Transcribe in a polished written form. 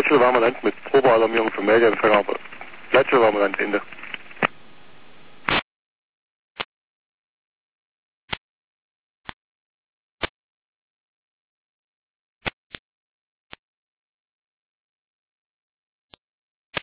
Gleitschirmwarmer Land mit Probealarmierung für Meldeempfänger, aber Gleitschirmwarmer Land, Ende.